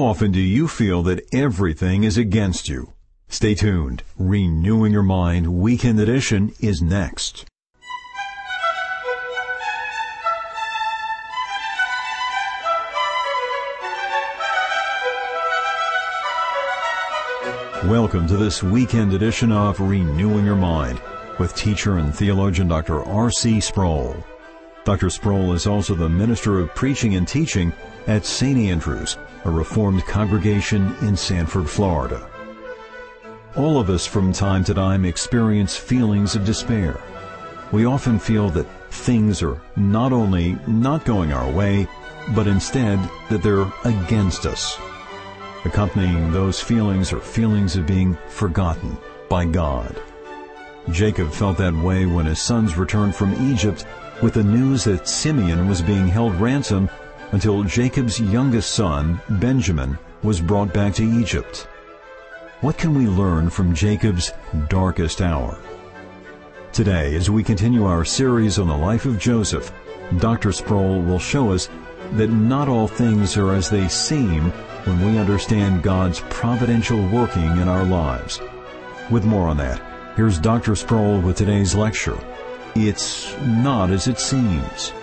often do you feel that everything is against you? Stay tuned. Renewing Your Mind Weekend Edition is next. Welcome to this weekend edition of Renewing Your Mind with teacher and theologian Dr. R.C. Sproul. Dr. Sproul is also the minister of preaching and teaching at St. Andrews, a Reformed congregation in Sanford, Florida. All of us from time to time experience feelings of despair. We often feel that things are not only not going our way, but instead that they're against us. Accompanying those feelings are feelings of being forgotten by God. Jacob felt that way when his sons returned from Egypt with the news that Simeon was being held ransom until Jacob's youngest son, Benjamin, was brought back to Egypt. What can we learn from Jacob's darkest hour? Today, as we continue our series on the life of Joseph, Dr. Sproul will show us that not all things are as they seem when we understand God's providential working in our lives. With more on that, here's Dr. Sproul with today's lecture, It's Not As It Seems.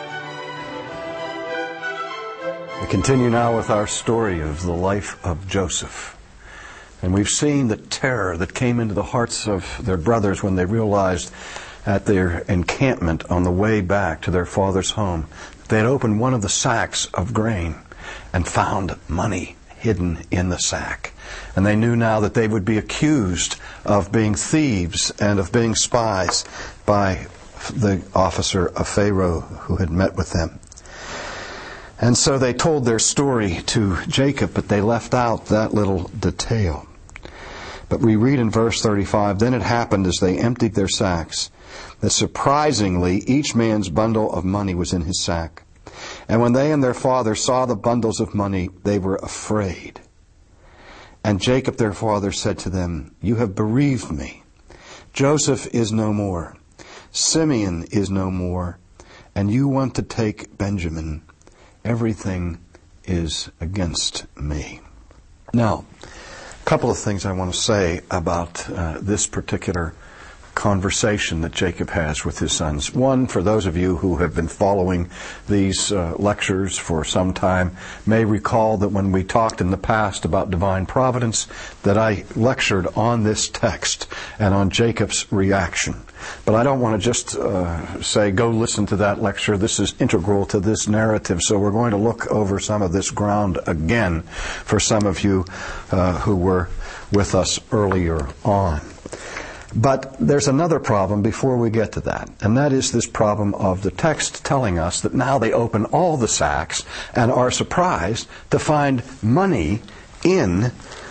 We continue now with our story of the life of Joseph. And we've seen the terror that came into the hearts of their brothers when they realized at their encampment on the way back to their father's home, they had opened one of the sacks of grain and found money hidden in the sack. And they knew now that they would be accused of being thieves and of being spies by the officer of Pharaoh who had met with them. And so they told their story to Jacob, but they left out that little detail. But we read in verse 35, "Then it happened as they emptied their sacks, that surprisingly each man's bundle of money was in his sack. And when they and their father saw the bundles of money, they were afraid. And Jacob their father said to them, 'You have bereaved me. Joseph is no more. Simeon is no more. And you want to take Benjamin. Everything is against me.'" Now, a couple of things I want to say about this particular conversation that Jacob has with his sons. One, for those of you who have been following these lectures for some time, may recall that when we talked in the past about divine providence, that I lectured on this text and on Jacob's reaction. But I don't want to just say, go listen to that lecture. This is integral to this narrative, so we're going to look over some of this ground again for some of you who were with us earlier on. But there's another problem before we get to that, and that is this problem of the text telling us that now they open all the sacks and are surprised to find money in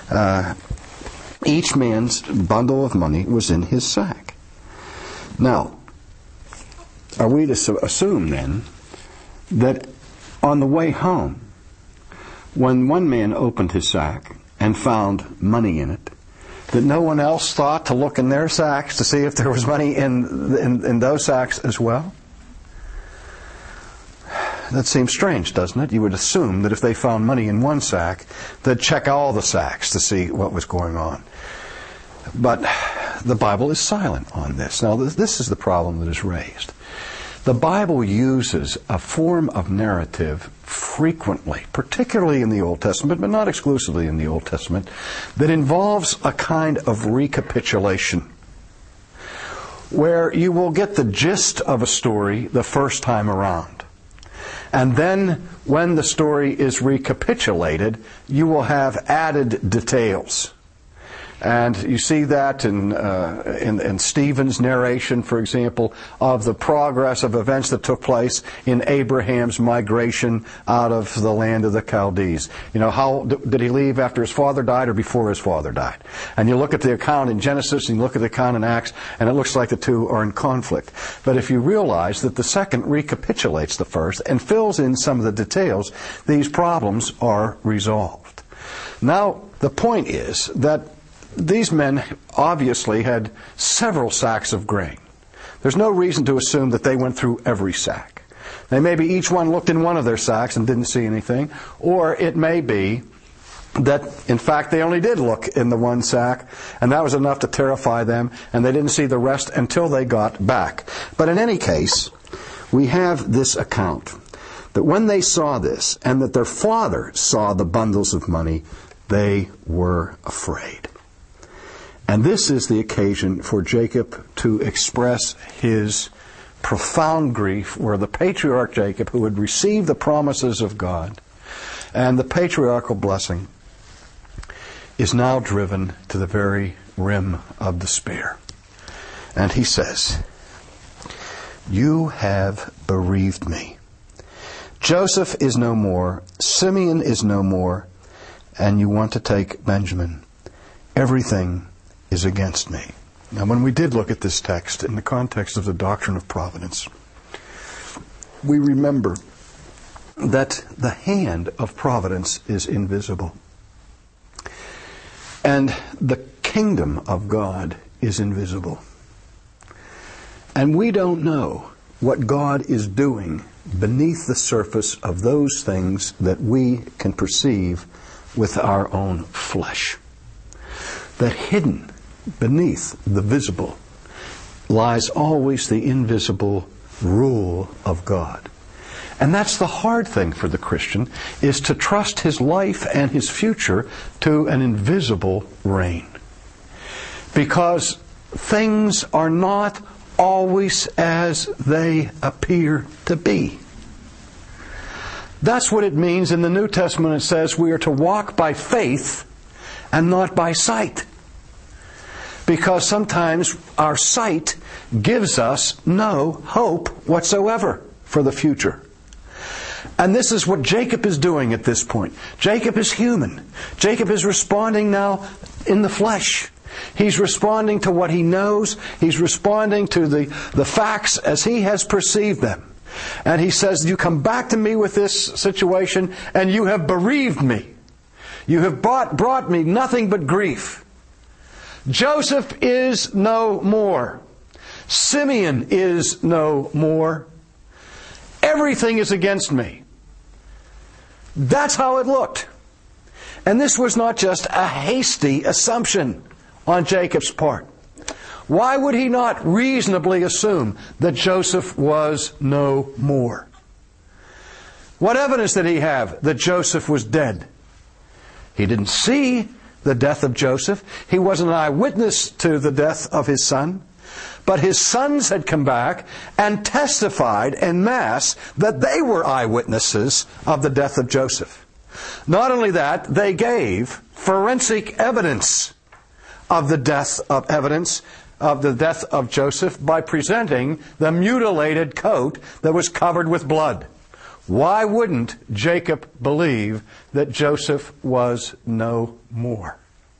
each man's bundle of money was in his sack. Now, are we to assume then that on the way home, when one man opened his sack and found money in it, that no one else thought to look in their sacks to see if there was money in those sacks as well? That seems strange, doesn't it? You would assume that if they found money in one sack, they'd check all the sacks to see what was going on. But the Bible is silent on this. Now, this is the problem that is raised. The Bible uses a form of narrative frequently, particularly in the Old Testament, but not exclusively in the Old Testament, that involves a kind of recapitulation, where you will get the gist of a story the first time around. And then, when the story is recapitulated, you will have added details. And you see that in Stephen's narration, for example, of the progress of events that took place in Abraham's migration out of the land of the Chaldees. You know, how did he leave after his father died or before his father died? And you look at the account in Genesis and you look at the account in Acts, and it looks like the two are in conflict. But if you realize that the second recapitulates the first and fills in some of the details, these problems are resolved. Now, the point is that these men obviously had several sacks of grain. There's no reason to assume that they went through every sack. They maybe each one looked in one of their sacks and didn't see anything, or it may be that, in fact, they only did look in the one sack, and that was enough to terrify them, and they didn't see the rest until they got back. But in any case, we have this account that when they saw this, and that their father saw the bundles of money, they were afraid. And this is the occasion for Jacob to express his profound grief, where the patriarch Jacob, who had received the promises of God and the patriarchal blessing, is now driven to the very rim of despair. And he says, "You have bereaved me. Joseph is no more, Simeon is no more, and you want to take Benjamin. Everything is against me." Now, when we did look at this text in the context of the doctrine of providence, we remember that the hand of providence is invisible. And the kingdom of God is invisible. And we don't know what God is doing beneath the surface of those things that we can perceive with our own flesh. That hidden beneath the visible lies always the invisible rule of God. And that's the hard thing for the Christian, is to trust his life and his future to an invisible reign. Because things are not always as they appear to be. That's what it means in the New Testament. It says we are to walk by faith and not by sight. Because sometimes our sight gives us no hope whatsoever for the future. And this is what Jacob is doing at this point. Jacob is human. Jacob is responding now in the flesh. He's responding to what he knows. He's responding to the facts as he has perceived them. And he says, "You come back to me with this situation, and you have bereaved me. You have brought me nothing but grief. Joseph is no more. Simeon is no more. Everything is against me." That's how it looked. And this was not just a hasty assumption on Jacob's part. Why would he not reasonably assume that Joseph was no more? What evidence did he have that Joseph was dead? He didn't see the death of Joseph. He wasn't an eyewitness to the death of his son. But his sons had come back and testified en masse that they were eyewitnesses of the death of Joseph. Not only that, they gave forensic evidence of the death of Joseph by presenting the mutilated coat that was covered with blood. Why wouldn't Jacob believe that Joseph was no more?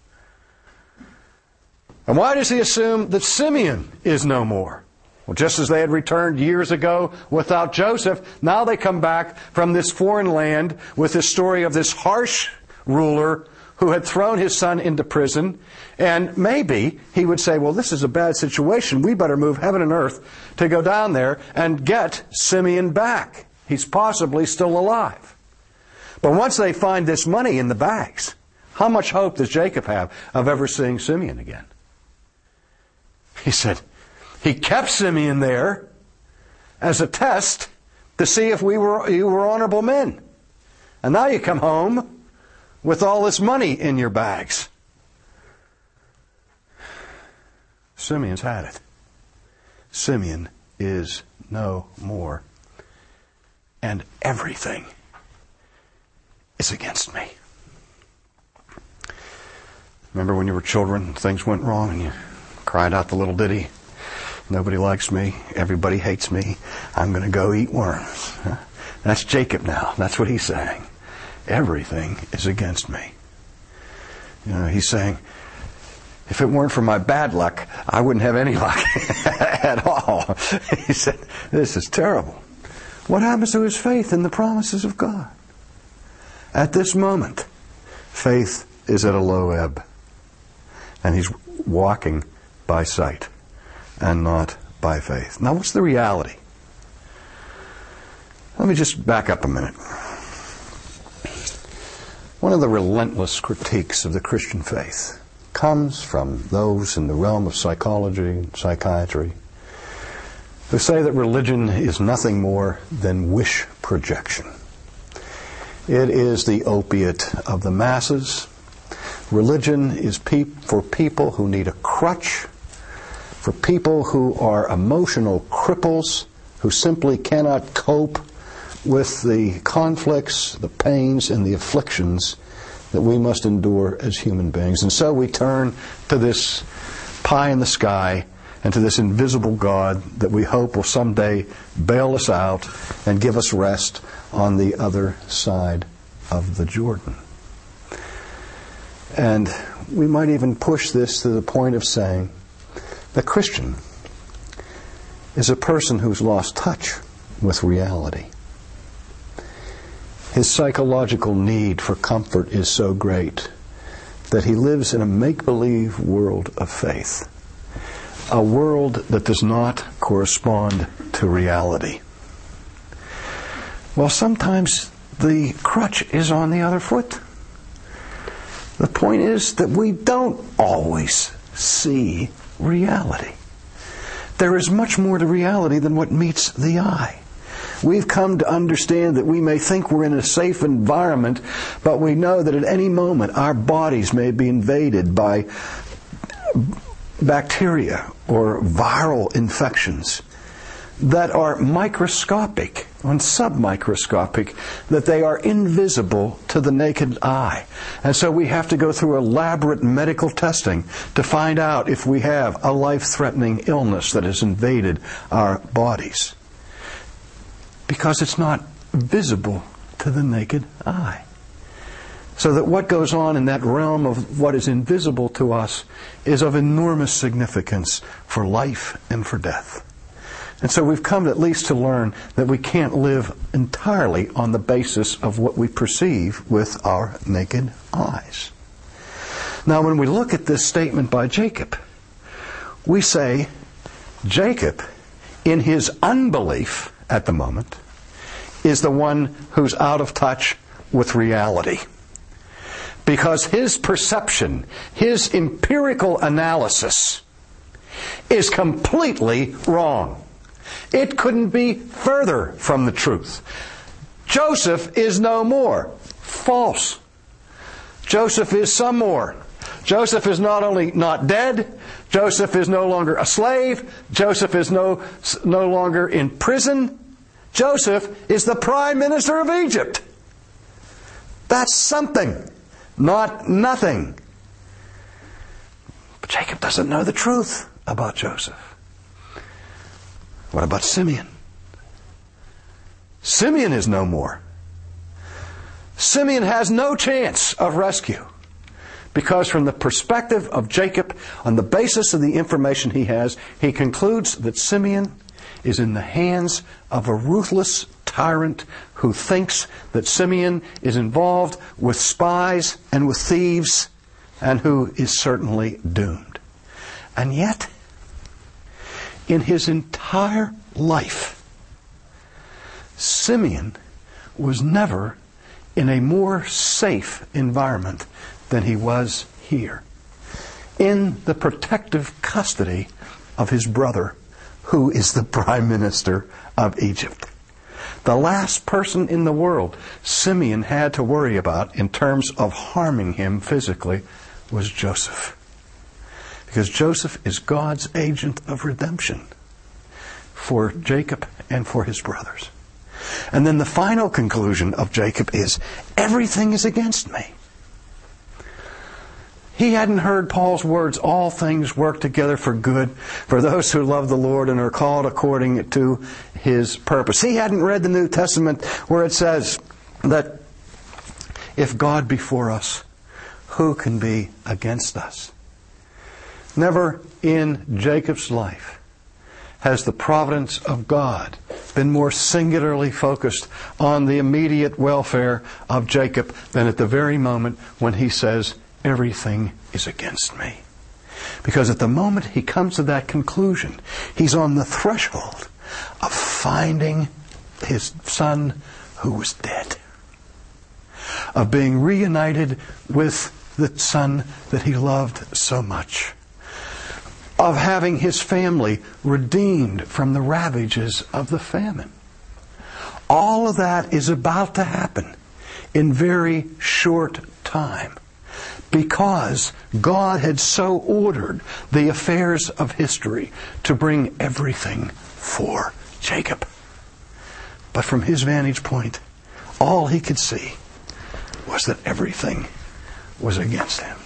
And why does he assume that Simeon is no more? Well, just as they had returned years ago without Joseph, now they come back from this foreign land with this story of this harsh ruler who had thrown his son into prison. And maybe he would say, well, this is a bad situation. We better move heaven and earth to go down there and get Simeon back. He's possibly still alive. But once they find this money in the bags, how much hope does Jacob have of ever seeing Simeon again? He said, he kept Simeon there as a test to see if you were honorable men. And now you come home with all this money in your bags. Simeon's had it. Simeon is no more. And everything is against me. Remember when you were children, things went wrong and you cried out the little ditty, "Nobody likes me, everybody hates me, I'm going to go eat worms." That's Jacob now. That's what he's saying. Everything is against me. He's saying, if it weren't for my bad luck, I wouldn't have any luck at all. He said, this is terrible. What happens to his faith in the promises of God? At this moment, faith is at a low ebb. And he's walking by sight and not by faith. Now, what's the reality? Let me just back up a minute. One of the relentless critiques of the Christian faith comes from those in the realm of psychology and psychiatry who say that religion is nothing more than wish projection. It is the opiate of the masses. Religion is for people who need a crutch, for people who are emotional cripples, who simply cannot cope with the conflicts, the pains, and the afflictions that we must endure as human beings. And so we turn to this pie in the sky and to this invisible God that we hope will someday bail us out and give us rest on the other side of the Jordan. And we might even push this to the point of saying the Christian is a person who's lost touch with reality. His psychological need for comfort is so great that he lives in a make-believe world of faith, a world that does not correspond to reality. Well, sometimes the crutch is on the other foot. The point is that we don't always see reality. There is much more to reality than what meets the eye. We've come to understand that we may think we're in a safe environment, but we know that at any moment our bodies may be invaded by bacteria or viral infections that are microscopic and submicroscopic, that they are invisible to the naked eye. And so we have to go through elaborate medical testing to find out if we have a life-threatening illness that has invaded our bodies, because it's not visible to the naked eye. So that what goes on in that realm of what is invisible to us is of enormous significance for life and for death. And so we've come at least to learn that we can't live entirely on the basis of what we perceive with our naked eyes. Now, when we look at this statement by Jacob, we say Jacob, in his unbelief at the moment, is the one who's out of touch with reality. Because his perception, his empirical analysis, is completely wrong. It couldn't be further from the truth. Joseph is no more. False. Joseph is some more. Joseph is not only not dead, Joseph is no longer a slave, Joseph is no longer in prison. Joseph is the Prime Minister of Egypt. That's something, not nothing. But Jacob doesn't know the truth about Joseph. What about Simeon? Simeon is no more. Simeon has no chance of rescue, because from the perspective of Jacob, on the basis of the information he has, he concludes that Simeon is in the hands of a ruthless tyrant who thinks that Simeon is involved with spies and with thieves, and who is certainly doomed. And yet, in his entire life, Simeon was never in a more safe environment than he was here, in the protective custody of his brother, who is the Prime Minister of Egypt. The last person in the world Simeon had to worry about in terms of harming him physically was Joseph. Because Joseph is God's agent of redemption for Jacob and for his brothers. And then the final conclusion of Jacob is, everything is against me. He hadn't heard Paul's words, all things work together for good for those who love the Lord and are called according to His purpose. He hadn't read the New Testament where it says that if God be for us, who can be against us? Never in Jacob's life has the providence of God been more singularly focused on the immediate welfare of Jacob than at the very moment when he says, everything is against me. Because at the moment he comes to that conclusion, he's on the threshold of finding his son who was dead. of being reunited with the son that he loved so much, of having his family redeemed from the ravages of the famine. All of that is about to happen in very short time, because God had so ordered the affairs of history to bring everything for Jacob. But from his vantage point, all he could see was that everything was against him.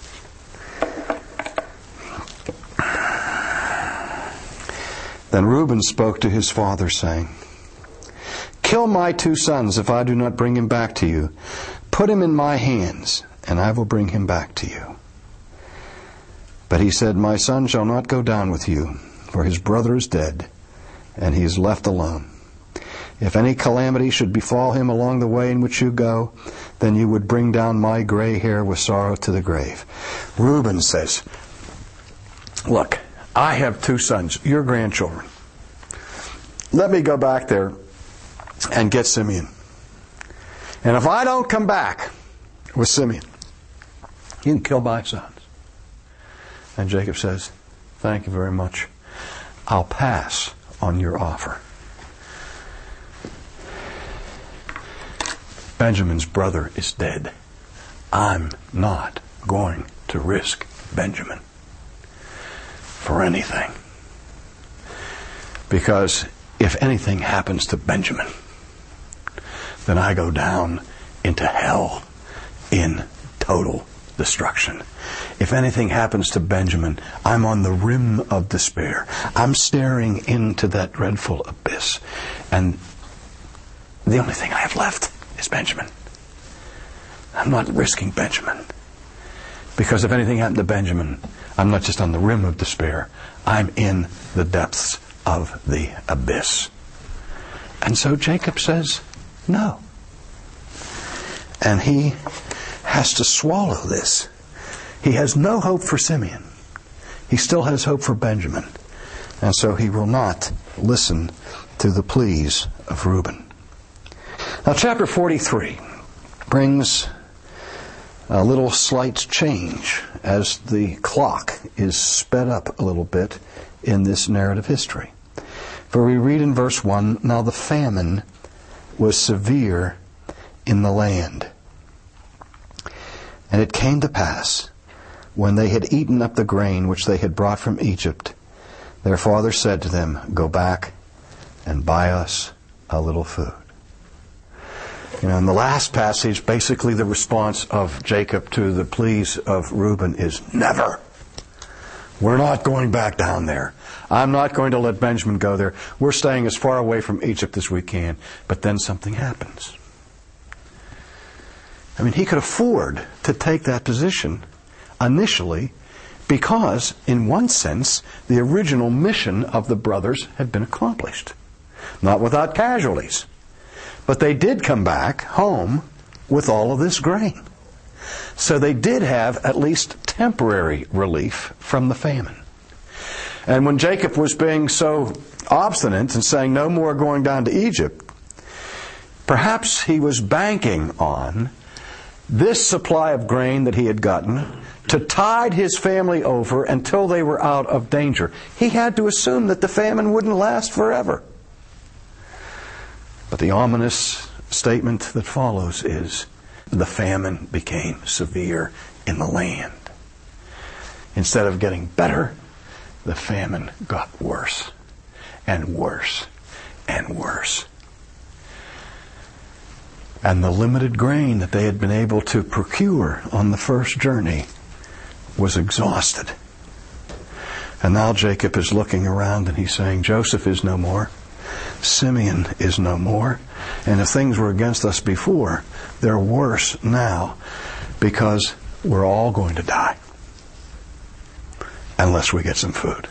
Then Reuben spoke to his father, saying, "Kill my 2 sons if I do not bring him back to you. Put him in my hands, and I will bring him back to you." But he said, "My son shall not go down with you, for his brother is dead, and he is left alone. If any calamity should befall him along the way in which you go, then you would bring down my gray hair with sorrow to the grave." Reuben says, "Look, I have 2 sons, your grandchildren. Let me go back there and get Simeon. And if I don't come back with Simeon, you can kill my sons." And Jacob says, "Thank you very much. I'll pass on your offer." Benjamin's brother is dead. I'm not going to risk Benjamin for anything. Because if anything happens to Benjamin, then I go down into hell in total destruction. If anything happens to Benjamin, I'm on the rim of despair. I'm staring into that dreadful abyss. And the only thing I have left is Benjamin. I'm not risking Benjamin. Because if anything happened to Benjamin, I'm not just on the rim of despair. I'm in the depths of the abyss. And so Jacob says, no. And he has to swallow this. He has no hope for Simeon. He still has hope for Benjamin. And so he will not listen to the pleas of Reuben. Now, chapter 43 brings a little slight change as the clock is sped up a little bit in this narrative history. For we read in verse 1, "Now the famine was severe in the land. And it came to pass, when they had eaten up the grain which they had brought from Egypt, their father said to them, 'Go back and buy us a little food.'" In the last passage, basically the response of Jacob to the pleas of Reuben is, never. We're not going back down there. I'm not going to let Benjamin go there. We're staying as far away from Egypt as we can. But then something happens. He could afford to take that position initially because, in one sense, the original mission of the brothers had been accomplished. Not without casualties. But they did come back home with all of this grain. So they did have at least temporary relief from the famine. And when Jacob was being so obstinate and saying no more going down to Egypt, perhaps he was banking on this supply of grain that he had gotten to tide his family over until they were out of danger. He had to assume that the famine wouldn't last forever. But the ominous statement that follows is, the famine became severe in the land. Instead of getting better, the famine got worse and worse and worse. And the limited grain that they had been able to procure on the first journey was exhausted. And now Jacob is looking around and he's saying, Joseph is no more. Simeon is no more. And if things were against us before, they're worse now because we're all going to die unless we get some food.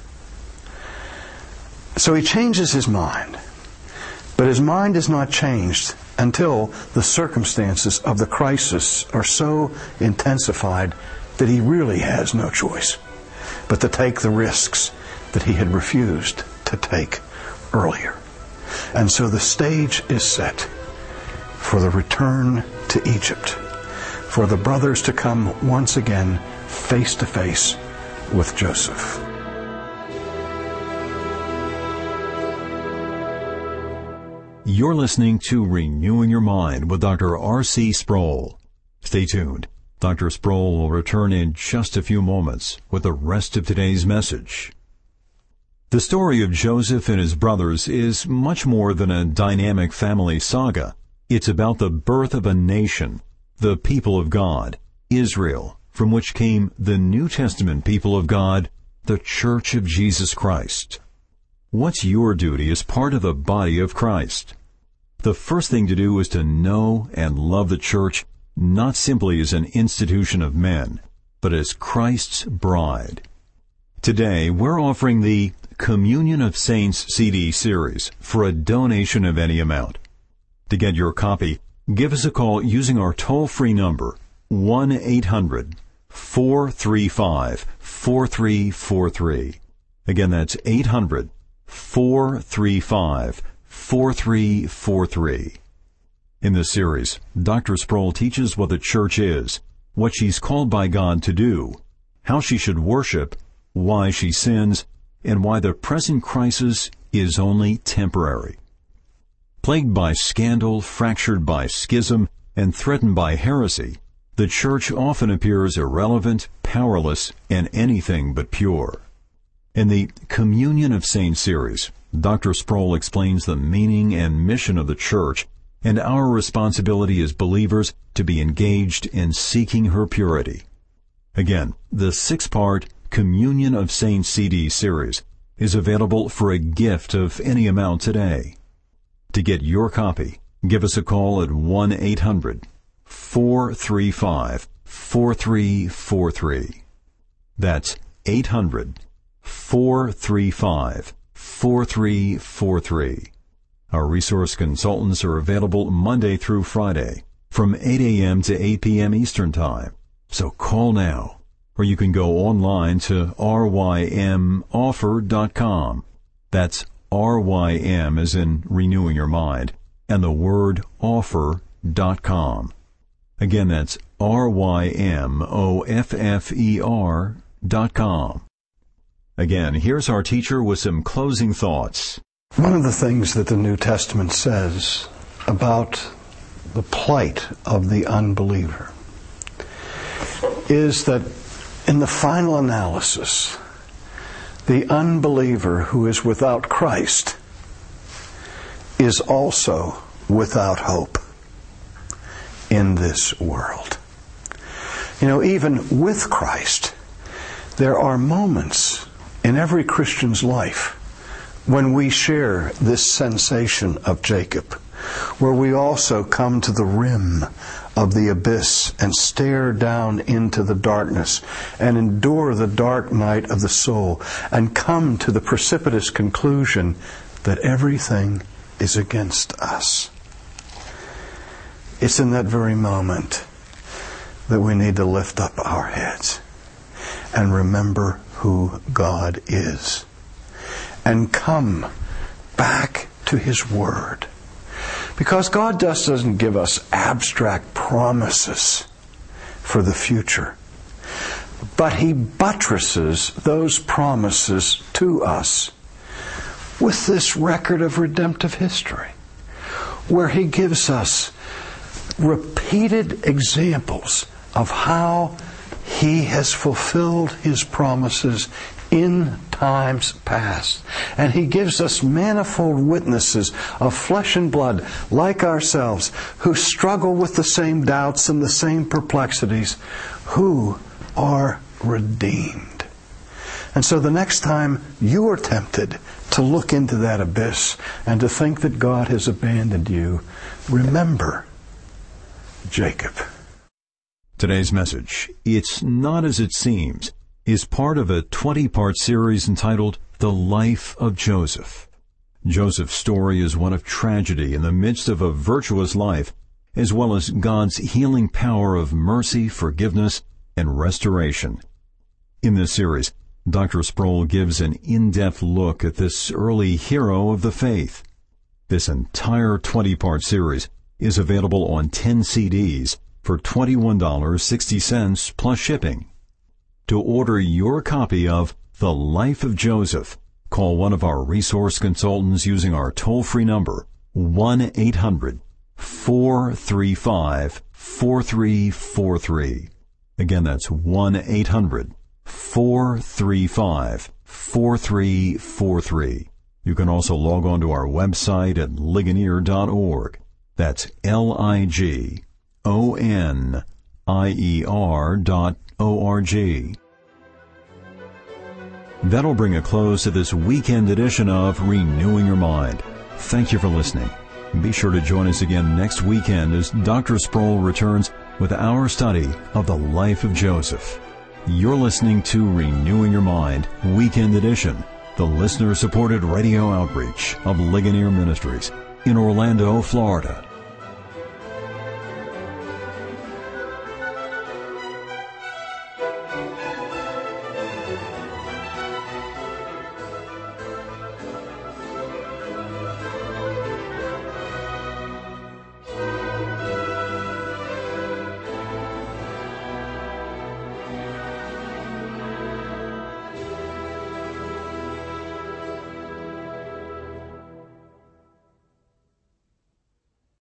So he changes his mind. But his mind is not changed until the circumstances of the crisis are so intensified that he really has no choice but to take the risks that he had refused to take earlier. And so the stage is set for the return to Egypt for the brothers to come once again face to face with Joseph. You're listening to Renewing Your Mind with Dr. R.C. Sproul. Stay tuned. Dr. Sproul will return in just a few moments with the rest of today's message. The story of Joseph and his brothers is much more than a dynamic family saga. It's about the birth of a nation, the people of God, Israel, from which came the New Testament people of God, the Church of Jesus Christ. What's your duty as part of the body of Christ? The first thing to do is to know and love the church, not simply as an institution of men, but as Christ's bride. Today, we're offering the Communion of Saints CD series for a donation of any amount. To get your copy, give us a call using our toll-free number, 1-800-435-4343. Again, that's 800-435-4343. In this series, Dr. Sproul teaches what the church is, what she's called by God to do, how she should worship, why she sins, and why the present crisis is only temporary. Plagued by scandal, fractured by schism, and threatened by heresy, the church often appears irrelevant, powerless, and anything but pure. In the Communion of Saints series, Dr. Sproul explains the meaning and mission of the church and our responsibility as believers to be engaged in seeking her purity. Again, the 6-part Communion of Saints CD series is available for a gift of any amount today. To get your copy, give us a call at 1-800-435-4343. That's 800-435-4343. Our resource consultants are available Monday through Friday from 8 a.m. to 8 p.m. Eastern Time. So call now, or you can go online to rymoffer.com. That's RYM as in renewing your mind, and the word offer.com. Again, that's RYMOFFER.com. Again, here's our teacher with some closing thoughts. One of the things that the New Testament says about the plight of the unbeliever is that in the final analysis, the unbeliever who is without Christ is also without hope in this world. You know, even with Christ, there are moments in every Christian's life when we share this sensation of Jacob, where we also come to the rim of the abyss and stare down into the darkness and endure the dark night of the soul and come to the precipitous conclusion that everything is against us. It's in that very moment that we need to lift up our heads and remember who God is and come back to His Word. Because God just doesn't give us abstract promises for the future, but He buttresses those promises to us with this record of redemptive history, where He gives us repeated examples of how He has fulfilled His promises in times past. And He gives us manifold witnesses of flesh and blood like ourselves who struggle with the same doubts and the same perplexities, who are redeemed. And so the next time you are tempted to look into that abyss and to think that God has abandoned you, remember Jacob. Today's message, It's Not As It Seems, is part of a 20-part series entitled The Life of Joseph. Joseph's story is one of tragedy in the midst of a virtuous life, as well as God's healing power of mercy, forgiveness, and restoration. In this series, Dr. Sproul gives an in-depth look at this early hero of the faith. This entire 20-part series is available on 10 CDs for $21.60 plus shipping. To order your copy of The Life of Joseph, call one of our resource consultants using our toll-free number, 1-800-435-4343. Again, that's 1-800-435-4343. You can also log on to our website at ligonier.org. That's LIGONIER.org. That'll bring a close to this weekend edition of Renewing Your Mind. Thank you for listening. Be sure to join us again next weekend as Dr. Sproul returns with our study of the life of Joseph. You're listening to Renewing Your Mind, Weekend Edition, the listener-supported radio outreach of Ligonier Ministries in Orlando, Florida.